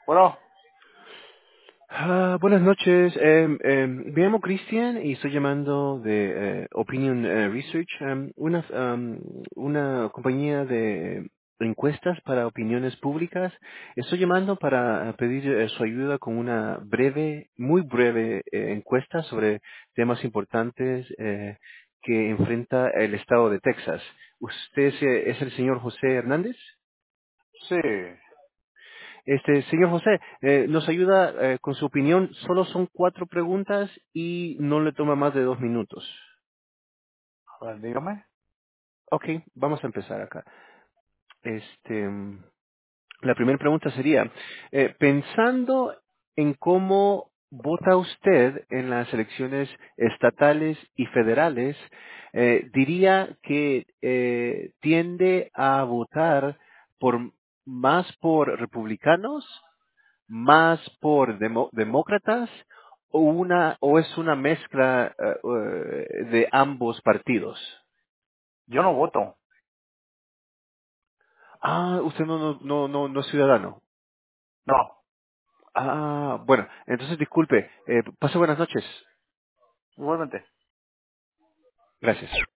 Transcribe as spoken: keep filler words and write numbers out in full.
Bueno, Ah, buenas noches. Eh, eh, me llamo Cristian y estoy llamando de eh, Opinion eh, Research, em, una, am, una compañía de encuestas para opiniones públicas. Estoy llamando para pedir eh, su ayuda con una breve, muy breve eh, encuesta sobre temas importantes eh, que enfrenta el estado de Texas. ¿Usted es, eh, es el señor José Hernández? sí. Este, señor José, eh, nos ayuda eh, con su opinión. Solo son cuatro preguntas y no le toma más de dos minutos. A ver, dígame. Ok, vamos a empezar acá. Este, mm, la primera pregunta sería, eh, pensando en cómo vota usted en las elecciones estatales y federales, eh, diría que eh, tiende a votar por más por republicanos, más por demo- demócratas o una o es una mezcla eh, eh, de ambos partidos. Yo no voto. Ah, usted no no no no, no es ciudadano. No. Ah, bueno, entonces disculpe. Eh, pase buenas noches. Igualmente. Gracias.